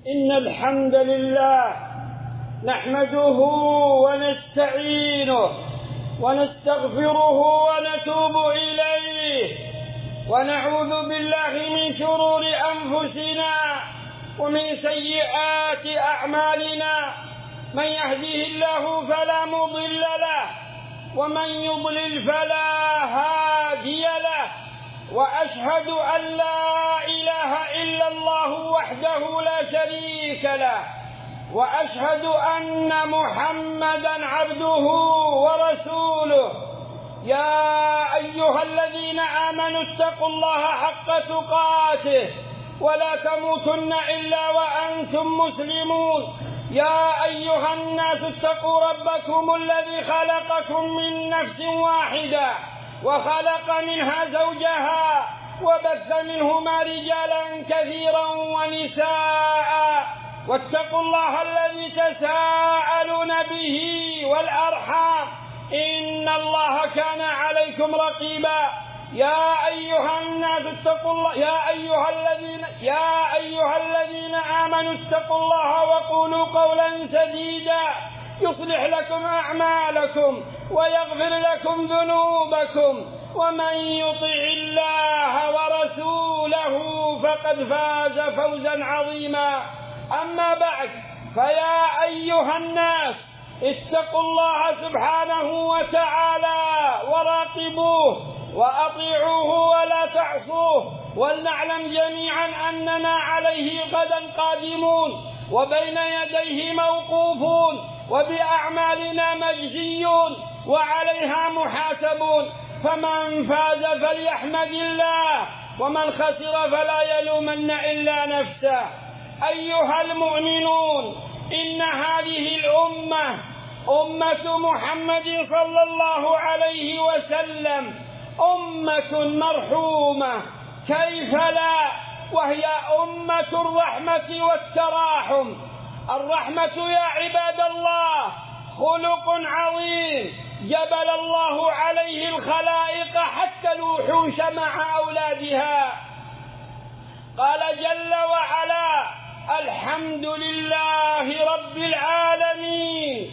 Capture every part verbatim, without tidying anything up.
إن الحمد لله نحمده ونستعينه ونستغفره ونتوب إليه ونعوذ بالله من شرور أنفسنا ومن سيئات أعمالنا. من يهده الله فلا مضل له ومن يضلل فلا هادي له، وأشهد أن لا إله إلا الله وحده لا شريك له، وأشهد أن محمدا عبده ورسوله. يا أيها الذين آمنوا اتقوا الله حق تقاته ولا تموتن إلا وأنتم مسلمون. يا أيها الناس اتقوا ربكم الذي خلقكم من نفس واحدة وخلق منها زوجها وبث منهما رجالا كثيرا ونساء، واتقوا الله الذي تساءلون به والأرحام إن الله كان عليكم رقيبا. يا أيها الناس اتقوا الله يا أيها الذين يا أيها الذين آمنوا اتقوا الله وقولوا قولا سديدا يصلح لكم أعمالكم ويغفر لكم ذنوبكم، ومن يطع الله ورسوله فقد فاز فوزا عظيما. أما بعد، فيا أيها الناس اتقوا الله سبحانه وتعالى وراقبوه وأطيعوه ولا تعصوه، ولنعلم جميعا أننا عليه غدا قادمون وبين يديه موقوفون وبأعمالنا مجزيون وعليها محاسبون. فمن فاز فليحمد الله ومن خسر فلا يلومن إلا نفسه. أيها المؤمنون، إن هذه الأمة أمة محمد صلى الله عليه وسلم أمة مرحومة، كيف لا، وهي أمة الرحمة والتراحم. الرحمة يا عباد الله خلق عظيم جبل الله عليه الخلائق حتى الوحوش مع أولادها. قال جل وعلا: الحمد لله رب العالمين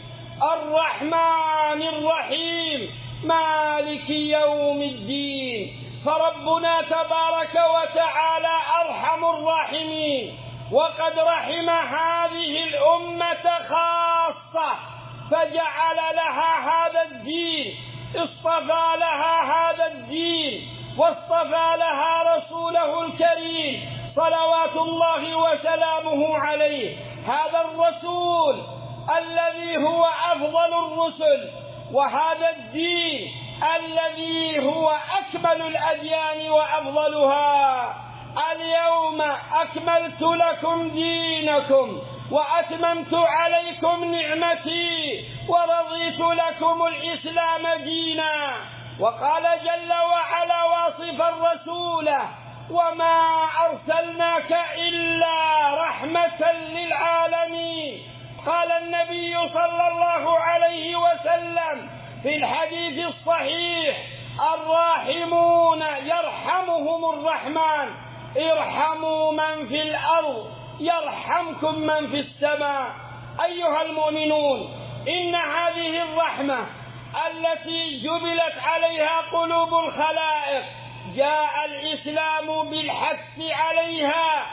الرحمن الرحيم مالك يوم الدين. فربنا تبارك وتعالى أرحم الراحمين، وقد رحم هذه الأمة خاصة فجعل لها هذا الدين، اصطفى لها هذا الدين واصطفى لها رسوله الكريم صلوات الله وسلامه عليه. هذا الرسول الذي هو أفضل الرسل، وهذا الدين الذي هو أكمل الأديان وأفضلها. اليوم أكملت لكم دينكم وأتممت عليكم نعمتي ورضيت لكم الإسلام دينا. وقال جل وعلا واصفا رسوله: وما أرسلناك إلا رحمة للعالمين. قال النبي صلى الله عليه وسلم في الحديث الصحيح: الراحمون يرحمهم الرحمن، ارحموا من في الأرض يرحمكم من في السماء. أيها المؤمنون، إن هذه الرحمة التي جبلت عليها قلوب الخلائق جاء الإسلام بالحث عليها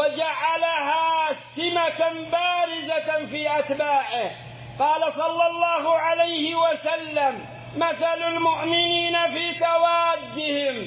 وجعلها سمة بارزة في أتباعه. قال صلى الله عليه وسلم: مثل المؤمنين في توادهم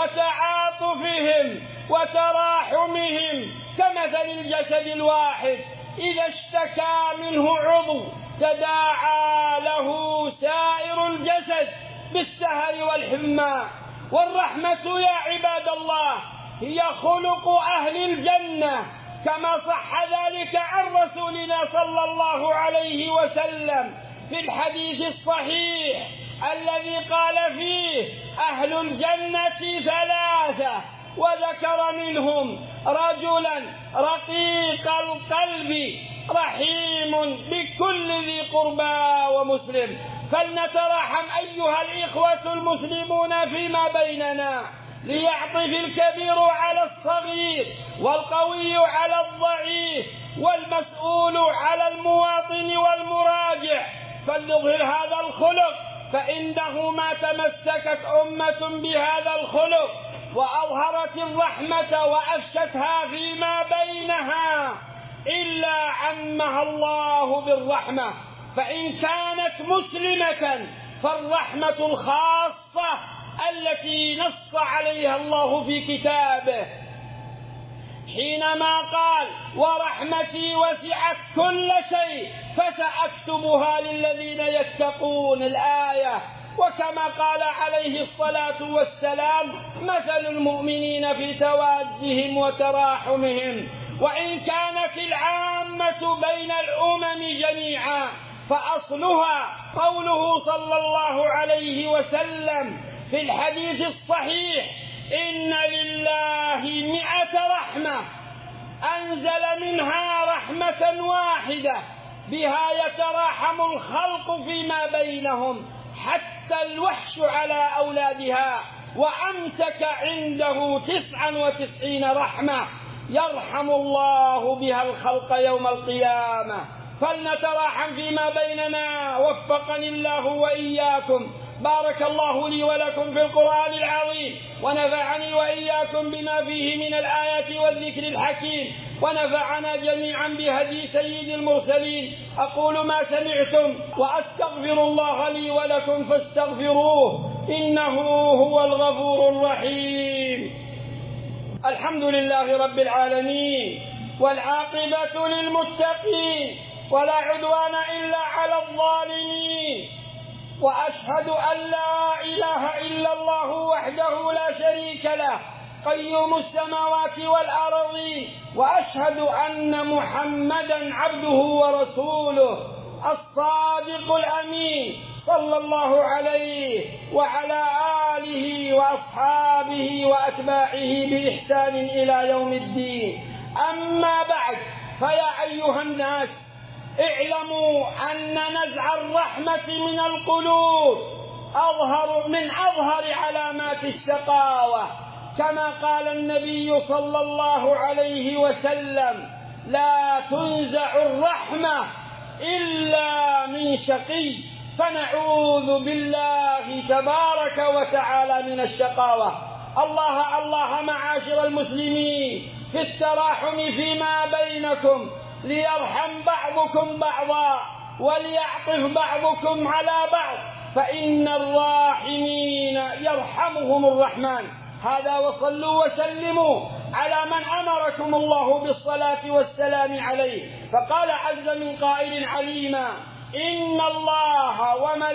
وتعاطفهم وتراحمهم كمثل الجسد الواحد إذا اشتكى منه عضو تداعى له سائر الجسد بالسهر والحمى. والرحمة يا عباد الله هي خلق أهل الجنة، كما صح ذلك عن رسولنا صلى الله عليه وسلم في الحديث الصحيح الذي قال فيه: أهل الجنة ثلاثة، وذكر منهم رجلا رقيق القلب رحيم بكل ذي قربى ومسلم. فلنتراحم أيها الإخوة المسلمون فيما بيننا، ليعطف الكبير على الصغير والقوي على الضعيف وليظهر هذا الخلق، فإنه ما تمسكت أمة بهذا الخلق وأظهرت الرحمة وأفشتها فيما بينها إلا عمها الله بالرحمة. فإن كانت مسلمة فالرحمة الخاصة التي نص عليها الله في كتابه حينما قال ورحمتي وسعت كل شيء فسأكتبها للذين يتقون الآية. وكما قال عليه الصلاة والسلام مثل المؤمنين في توادهم وتراحمهم. وإن كانت العامة بين الأمم جميعا فأصلها قوله صلى الله عليه وسلم في الحديث الصحيح إن لله مئة رحمة أنزل منها رحمة واحدة بها يتراحم الخلق فيما بينهم حتى الوحش على أولادها، وأمسك عنده تسعا وتسعين رحمة يرحم الله بها الخلق يوم القيامة. فلنتراحم فيما بيننا، وفقني الله وإياكم. بارك الله لي ولكم في القرآن العظيم، ونفعني وإياكم بما فيه من الآيات والذكر الحكيم، ونفعنا جميعا بهدي سيد المرسلين. أقول ما سمعتم وأستغفر الله لي ولكم فاستغفروه إنه هو الغفور الرحيم. الحمد لله رب العالمين، والعاقبة للمتقين، ولا عدوان إلا على الظالمين. وأشهد أن لا إله إلا الله وحده لا شريك له قيوم السماوات والأرضين، وأشهد أن محمدا عبده ورسوله الصادق الأمين صلى الله عليه وعلى آله وأصحابه وأتباعه بإحسان إلى يوم الدين. أما بعد، فيا أيها الناس اعلموا أن نزع الرحمة من القلوب أظهر من أظهر علامات الشقاوة، كما قال النبي صلى الله عليه وسلم لا تنزع الرحمة إلا من شقي، فنعوذ بالله تبارك وتعالى من الشقاوة. الله الله معاشر المسلمين في التراحم فيما بينكم، ليرحم بعضكم بعضا وليعطف بعضكم على بعض، فإن الراحمين يرحمهم الرحمن. هذا وصلوا وسلموا على من أمركم الله بالصلاة والسلام عليه، فقال عز من قائل عليما إن الله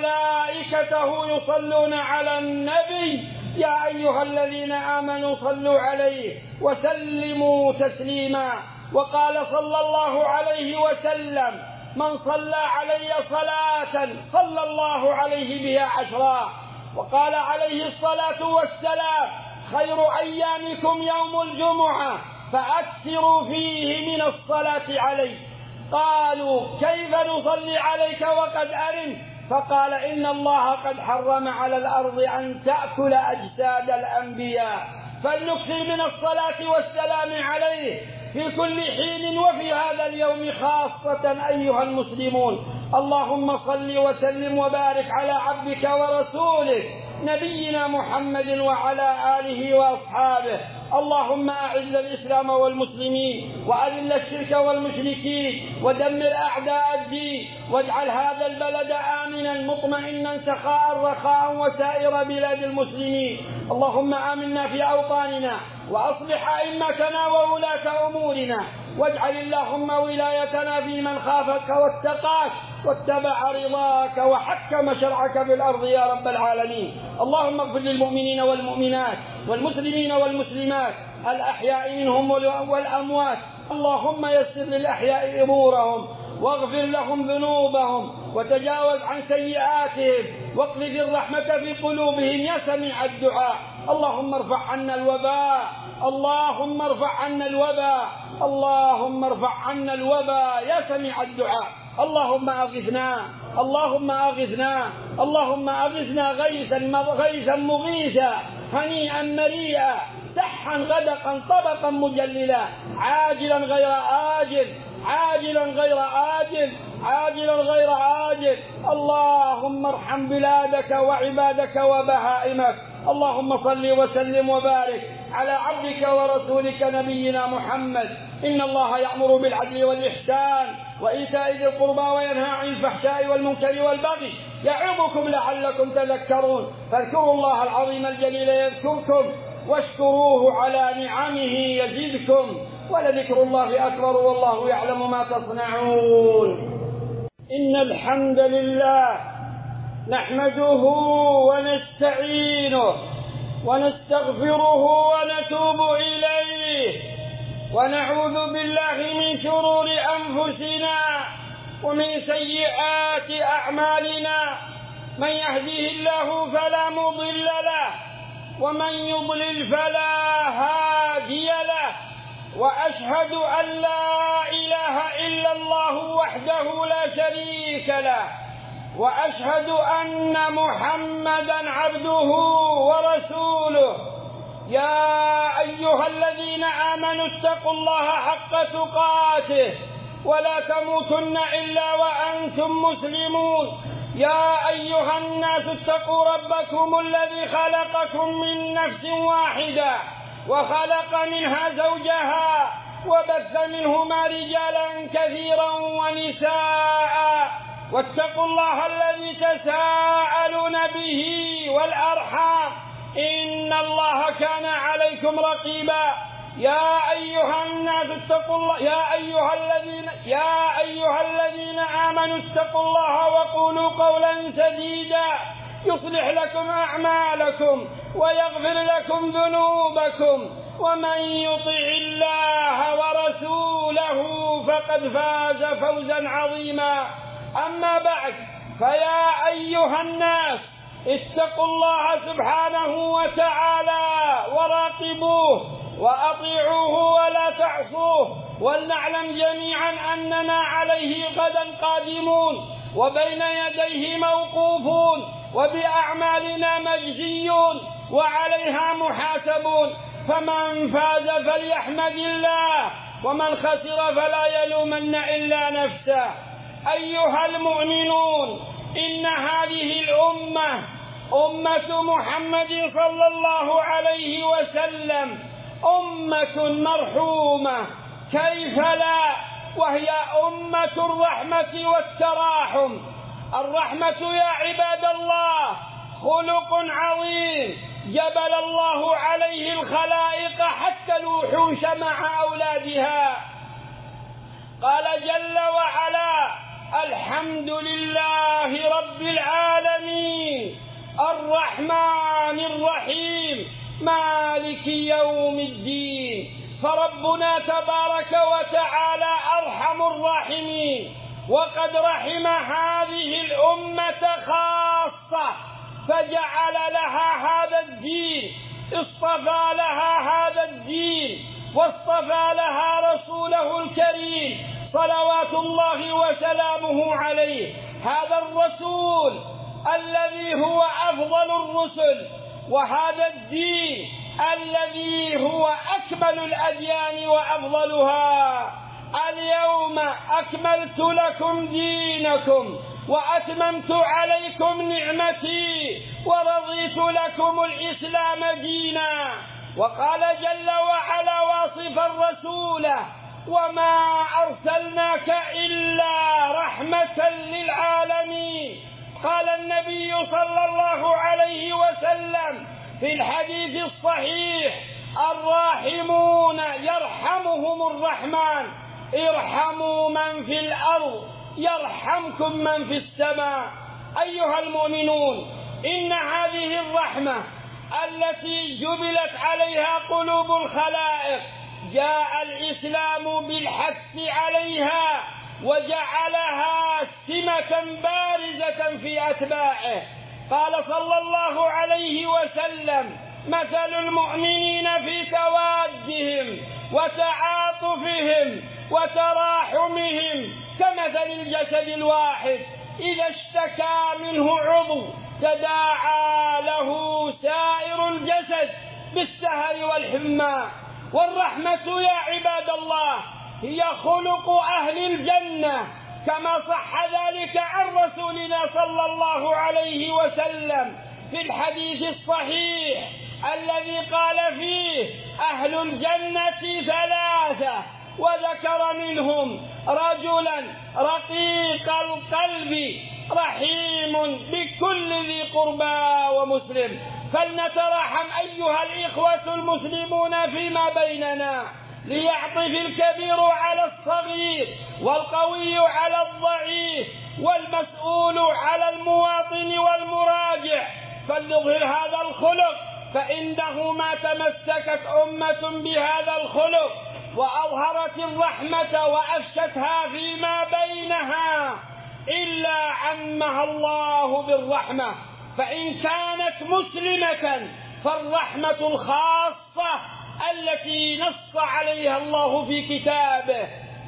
وملائكته يصلون على النبي يا أيها الذين آمنوا صلوا عليه وسلموا تسليما. وقال صلى الله عليه وسلم من صلى علي صلاة صلى الله عليه بها عشرا. وقال عليه الصلاة والسلام خير أيامكم يوم الجمعة فأكثروا فيه من الصلاة عليه. قالوا كيف نصلي عليك وقد أرمت؟ فقال إن الله قد حرم على الأرض أن تأكل أجساد الأنبياء، فلنكثر من الصلاة والسلام عليه في كل حين وفي هذا اليوم خاصة أيها المسلمون. اللهم صل وسلم وبارك على عبدك ورسولك نبينا محمد وعلى آله وأصحابه. اللهم أعز الإسلام والمسلمين وأذل الشرك والمشركين ودمر أعداء الدين، واجعل هذا البلد آمنا مطمئنا سخاء رخاء وسائر بلاد المسلمين. اللهم آمنا في أوطاننا وأصلح أئمتنا وولاة أمورنا، واجعل اللهم ولايتنا في من خافك واتقاك واتبع رضاك وحكم شرعك في الأرض يا رب العالمين. اللهم اغفر للمؤمنين والمؤمنات والمسلمين والمسلمات الأحياء منهم والأموات. اللهم يسر للأحياء أمورهم واغفر لهم ذنوبهم وتجاوز عن سيئاتهم واقذف الرحمة في قلوبهم يا سميع الدعاء. اللهم ارفع عنا الوباء، اللهم ارفع عنا الوباء، اللهم ارفع عنا الوباء يا سميع الدعاء. اللهم أغثنا، اللهم أغثنا، اللهم أغثنا غيثا غيثا مغيثا هنيئا مريئا سحا غدقا طبقا مجللا عاجلا غير آجل عاجلا غير آجل عاجلا غير آجل. اللهم ارحم بلادك وعبادك وبهائمك. اللهم صل وسلم وبارك على عبدك ورسولك نبينا محمد. إن الله يأمر بالعدل والإحسان وإيتاء ذي القربى وينهى عن الفحشاء والمنكر والبغي يعظكم لعلكم تذكرون. فاذكروا الله العظيم الجليل يذكركم واشكروه على نعمه يزدكم ولذكر الله أكبر والله يعلم ما تصنعون. إن الحمد لله نحمده ونستعينه ونستغفره ونتوب إليه ونعوذ بالله من شرور أنفسنا ومن سيئات أعمالنا. من يهده الله فلا مضل له ومن يضلل فلا هادي له. وأشهد أن لا إله إلا الله وحده لا شريك له وأشهد أن محمدا عبده ورسوله. يا أيها الذين آمنوا اتقوا الله حق تقاته ولا تموتن إلا وأنتم مسلمون. يا أيها الناس اتقوا ربكم الذي خلقكم من نفس واحدة وخلق منها زوجها وبث منهما رجالا كثيرا ونساء واتقوا الله الذي تساءلون به والأرحام إن الله كان عليكم رقيبا. يا أيها الناس اتقوا الله يا أيها الذين يا أيها الذين آمنوا اتقوا الله وقولوا قولا سديدا يصلح لكم أعمالكم ويغفر لكم ذنوبكم ومن يطع الله ورسوله فقد فاز فوزا عظيما. أما بعد فيا أيها الناس اتقوا الله سبحانه وتعالى وراقبوه وأطيعوه ولا تعصوه. ولنعلم جميعا أننا عليه غدا قادمون وبين يديه موقوفون وبأعمالنا مجزيون وعليها محاسبون. فمن فاز فليحمد الله ومن خسر فلا يلومن إلا نفسه. أيها المؤمنون إن هذه الأمة أمة محمد صلى الله عليه وسلم أمة مرحومة كيف لا، وهي أمة الرحمة والتراحم. الرحمة يا عباد الله خلق عظيم جبل الله عليه الخلائق حتى الوحوش مع أولادها. قال جل وعلا: الحمد لله رب العالمين الرحمن الرحيم مالك يوم الدين. فربنا تبارك وتعالى أرحم الراحمين، وقد رحم هذه الأمة خاصة فجعل لها هذا الدين، اصطفى لها هذا الدين واصطفى لها رسوله الكريم صلوات الله وسلامه عليه. هذا الرسول الذي هو أفضل الرسل، وهذا الدين الذي هو أكمل الأديان وأفضلها. اليوم أكملت لكم دينكم وأتممت عليكم نعمتي ورضيت لكم الإسلام دينا. وقال جل وعلا واصفا رسوله: وما أرسلناك إلا رحمة للعالمين. قال النبي صلى الله عليه وسلم في الحديث الصحيح: الراحمون يرحمهم الرحمن، ارحموا من في الأرض يرحمكم من في السماء. أيها المؤمنون، إن هذه الرحمة التي جبلت عليها قلوب الخلائق جاء الإسلام بالحث عليها وجعلها سمة بارزة في أتباعه. قال صلى الله عليه وسلم: مثل المؤمنين في توادهم وتعاطفهم وتراحمهم كمثل الجسد الواحد إذا اشتكى منه عضو تداعى له سائر الجسد بالسهر والحمى. والرحمة يا عباد الله هي خلق أهل الجنة، كما صح ذلك عن رسولنا صلى الله عليه وسلم في الحديث الصحيح الذي قال فيه: أهل الجنة ثلاثة، وذكر منهم رجلا رقيق القلب رحيم بكل ذي قربى ومسلم. فلنتراحم أيها الإخوة المسلمون فيما بيننا، ليعطف الكبير على الصغير والقوي على الضعيف والمسؤول على المواطن والمراجع، فلنظهر هذا الخلق، فإنه ما تمسكت أمة بهذا الخلق وأظهرت الرحمة وأفشتها فيما بينها إلا عمها الله بالرحمة. فإن كانت مسلمة فالرحمة الخاصة التي نص عليها الله في كتابه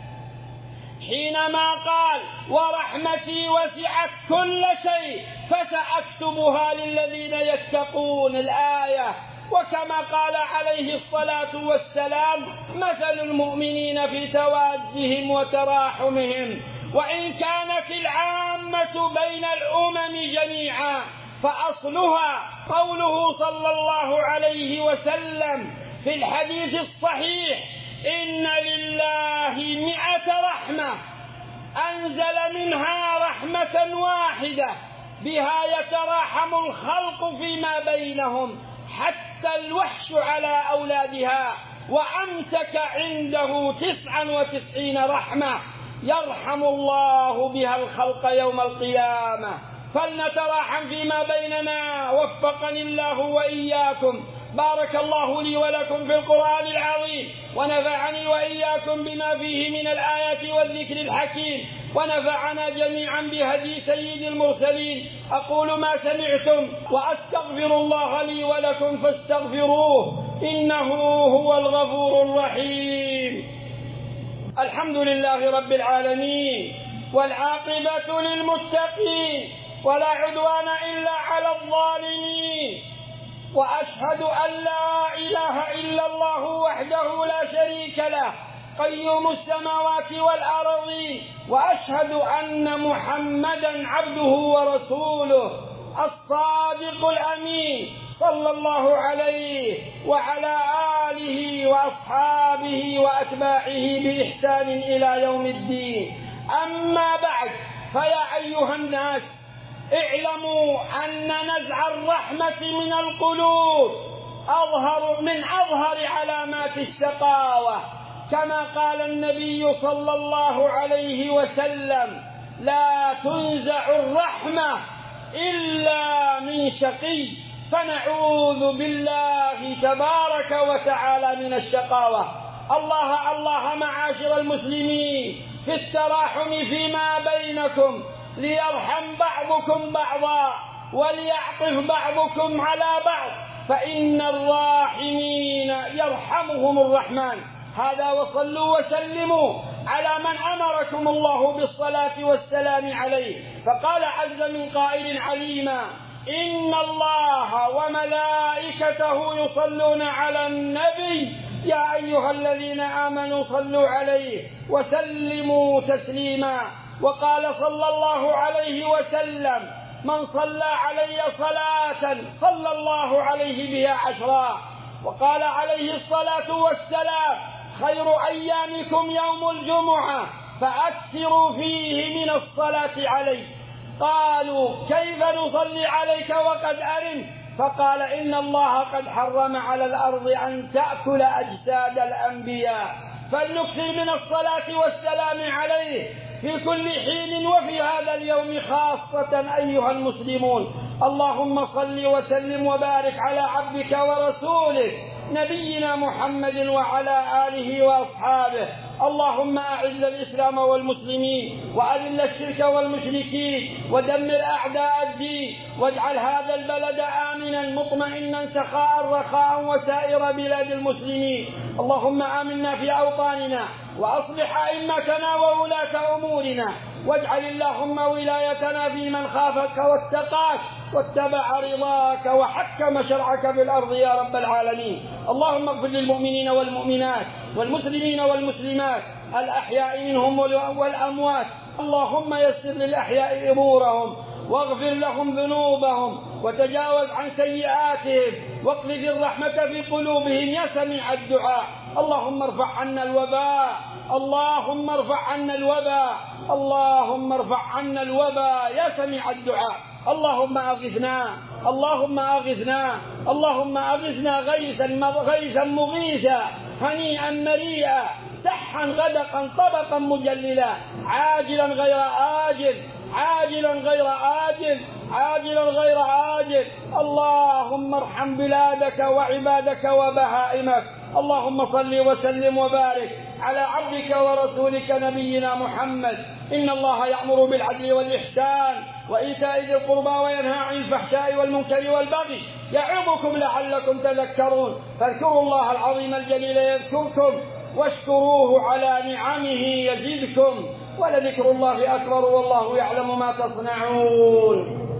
حينما قال: ورحمتي وسعت كل شيء فسأكتبها للذين يتقون الآية. وكما قال عليه الصلاة والسلام: مثل المؤمنين في توادهم وتراحمهم. وإن كانت العامة بين الأمم جميعا فأصلها قوله صلى الله عليه وسلم في الحديث الصحيح: إن لله مئة رحمة أنزل منها رحمة واحدة بها يتراحم الخلق فيما بينهم، حتى الوحش على أولادها، وأمسك عنده تسعا وتسعين رحمة يرحم الله بها الخلق يوم القيامة. فلنتراحم فيما بيننا، وفقني الله وإياكم. بارك الله لي ولكم في القرآن العظيم، ونفعني وإياكم بما فيه من الآيات والذكر الحكيم، ونفعنا جميعا بهدي سيد المرسلين. أقول ما سمعتم وأستغفر الله لي ولكم فاستغفروه إنه هو الغفور الرحيم. الحمد لله رب العالمين، والعاقبة للمتقين، ولا عدوان إلا على الظالمين، وأشهد أن لا إله إلا الله وحده لا شريك له قيوم السماوات والأرضين، وأشهد أن محمدا عبده ورسوله الصادق الأمين صلى الله عليه وعلى آله وأصحابه وأتباعه بإحسان إلى يوم الدين. أما بعد، فيا أيها الناس، اعلموا أن نزع الرحمة من القلوب أظهر من أظهر علامات الشقاوة، كما قال النبي صلى الله عليه وسلم: لا تنزع الرحمة إلا من شقي. فنعوذ بالله تبارك وتعالى من الشقاوة. الله الله معاشر المسلمين في التراحم فيما بينكم، ليرحم بعضكم بعضا وليعطف بعضكم على بعض، فإن الراحمين يرحمهم الرحمن. هذا، وصلوا وسلموا على من أمركم الله بالصلاة والسلام عليه. فقال عز من قائل عليما: إن الله وملائكته يصلون على النبي يا أيها الذين آمنوا صلوا عليه وسلموا تسليما. وقال صلى الله عليه وسلم: من صلى علي صلاة صلى الله عليه بها عشرا. وقال عليه الصلاة والسلام: خير أيامكم يوم الجمعة فأكثروا فيه من الصلاة عليه. قالوا: كيف نصلي عليك وقد أرمت؟ فقال: إن الله قد حرم على الأرض أن تأكل أجساد الأنبياء، فلنكثر من الصلاة والسلام عليه في كل حين وفي هذا اليوم خاصة أيها المسلمون. اللهم صل وسلم وبارك على عبدك ورسولك نبينا محمد وعلى آله وأصحابه. اللهم أعز الإسلام والمسلمين، وأذل الشرك والمشركين، ودمر أعداء الدين، واجعل هذا البلد آمنا مطمئنا سخاء رخاء وسائر بلاد المسلمين. اللهم آمنا في أوطاننا، وأصلح أئمتنا وولاة أمورنا، واجعل اللهم ولايتنا في من خافك واتقاك واتبع رضاك وحكم شرعك بالأرض يا رب العالمين. اللهم اغفر للمؤمنين والمؤمنات والمسلمين والمسلمات الأحياء منهم والأموات. اللهم يسر للأحياء أمورهم واغفر لهم ذنوبهم وتجاوز عن سيئاتهم واقذف الرحمة في قلوبهم يا سميع الدعاء. اللهم ارفع عنا الوباء، اللهم ارفع عنا الوباء، اللهم ارفع عنا الوباء يا سميع الدعاء. اللهم أغثنا، اللهم أغثنا، اللهم أغثنا غيثا غيثا مغيثا هنيئا مريئا سحا غدقا طبقا مجللا عاجلا غير آجل، عاجلا غير آجل، عاجلا غير آجل. اللهم ارحم بلادك وعبادك وبهائمك. اللهم صل وسلم وبارك على عبدك ورسولك نبينا محمد. إن الله يأمر بالعدل والإحسان وإيتاء ذي القربى وينهى عن الفحشاء والمنكر والبغي يعظكم لعلكم تذكرون. فاذكروا الله العظيم الجليل يذكركم واشكروه على نعمه يزدكم ولذكر الله أكبر والله يعلم ما تصنعون.